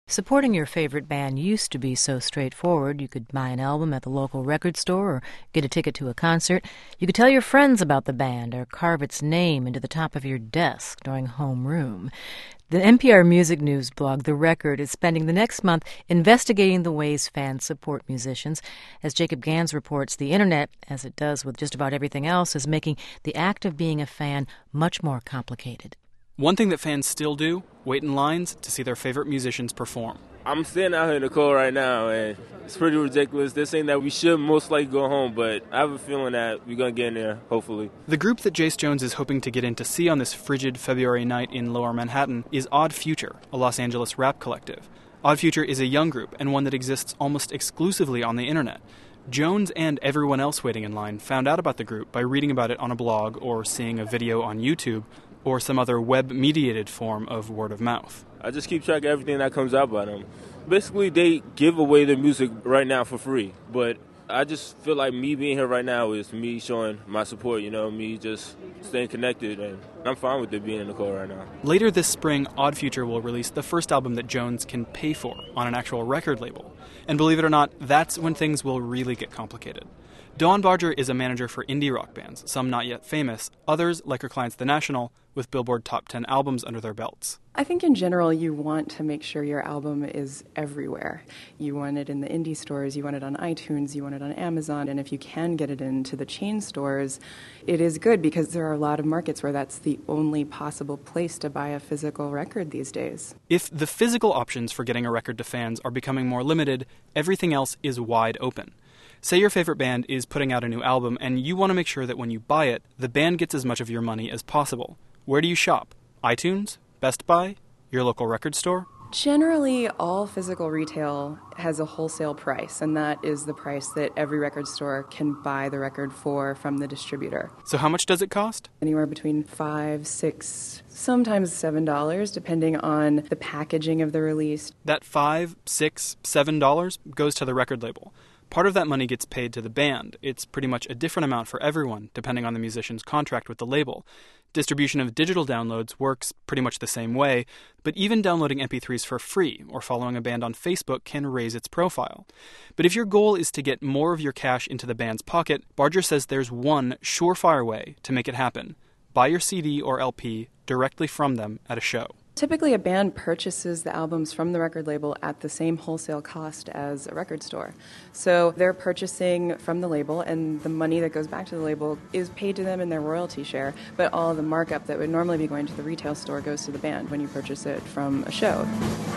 Supporting your favorite band used to be so straightforward. You could buy an album at the local record store or get a ticket to a concert. You could tell your friends about the band or carve its name into the top of your desk during homeroom. The NPR Music News blog, The Record, is spending the next month investigating the ways fans support musicians. As Jacob Gans reports, the internet, as it does with just about everything else, is making the act of being a fan much more complicated. One thing that fans still do, wait in lines to see their favorite musicians perform. I'm standing out here in the cold right now, and it's pretty ridiculous. They're saying that we should most likely go home, but I have a feeling that we're going to get in there, hopefully. The group that Jace Jones is hoping to get in to see on this frigid February night in Lower Manhattan is Odd Future, a Los Angeles rap collective. Odd Future is a young group and one that exists almost exclusively on the internet. Jones and everyone else waiting in line found out about the group by reading about it on a blog or seeing a video on YouTube or some other web-mediated form of word of mouth. I just keep track of everything that comes out by them. Basically, they give away their music right now for free, but I just feel like me being here right now is me showing my support, me just staying connected, and I'm fine with it being in the cold right now. Later this spring, Odd Future will release the first album that Jones can pay for on an actual record label. And believe it or not, that's when things will really get complicated. Dawn Barger is a manager for indie rock bands, some not yet famous, others, like her clients The National, with Billboard Top 10 albums under their belts. I think in general you want to make sure your album is everywhere. You want it in the indie stores, you want it on iTunes, you want it on Amazon, and if you can get it into the chain stores, it is good because there are a lot of markets where that's the only possible place to buy a physical record these days. If the physical options for getting a record to fans are becoming more limited, everything else is wide open. Say your favorite band is putting out a new album and you want to make sure that when you buy it, the band gets as much of your money as possible. Where do you shop? iTunes? Best Buy? Your local record store? Generally, all physical retail has a wholesale price, and that is the price that every record store can buy the record for from the distributor. So how much does it cost? Anywhere between $5, $6, sometimes $7, depending on the packaging of the release. That $5, $6, $7 goes to the record label. Part of that money gets paid to the band. It's pretty much a different amount for everyone, depending on the musician's contract with the label. Distribution of digital downloads works pretty much the same way, but even downloading MP3s for free or following a band on Facebook can raise its profile. But if your goal is to get more of your cash into the band's pocket, Barger says there's one surefire way to make it happen. Buy your CD or LP directly from them at a show. Typically, a band purchases the albums from the record label at the same wholesale cost as a record store. So they're purchasing from the label, and the money that goes back to the label is paid to them in their royalty share, but all of the markup that would normally be going to the retail store goes to the band when you purchase it from a show.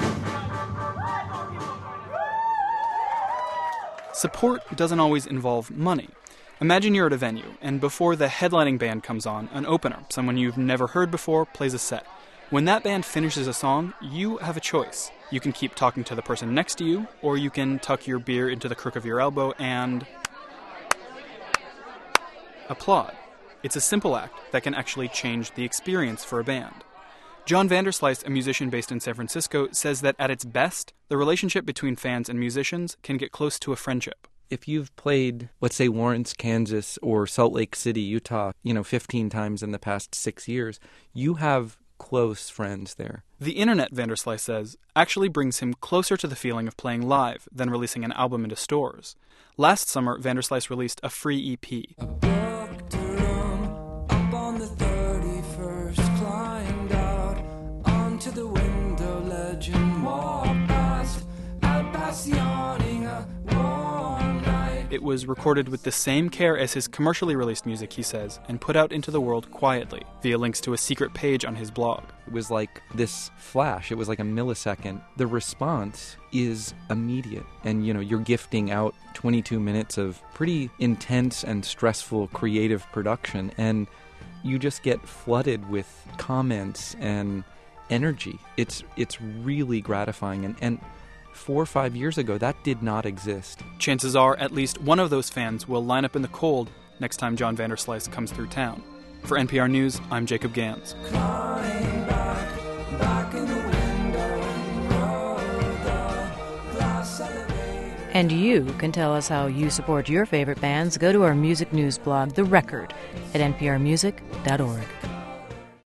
Support doesn't always involve money. Imagine you're at a venue, and before the headlining band comes on, an opener, someone you've never heard before, plays a set. When that band finishes a song, you have a choice. You can keep talking to the person next to you, or you can tuck your beer into the crook of your elbow and applaud. It's a simple act that can actually change the experience for a band. John Vanderslice, a musician based in San Francisco, says that at its best, the relationship between fans and musicians can get close to a friendship. If you've played, let's say, Lawrence, Kansas, or Salt Lake City, Utah, 15 times in the past 6 years, you have close friends there. The internet, Vanderslice says, actually brings him closer to the feeling of playing live than releasing an album into stores. Last summer, Vanderslice released a free EP. It was recorded with the same care as his commercially released music, he says, and put out into the world quietly, via links to a secret page on his blog. It was like this flash. It was like a millisecond. The response is immediate. And, you're gifting out 22 minutes of pretty intense and stressful creative production, and you just get flooded with comments and energy. It's really gratifying, and 4 or 5 years ago, that did not exist. Chances are at least one of those fans will line up in the cold next time John Vanderslice comes through town. For NPR News, I'm Jacob Gans. And you can tell us how you support your favorite bands. Go to our music news blog, The Record, at nprmusic.org.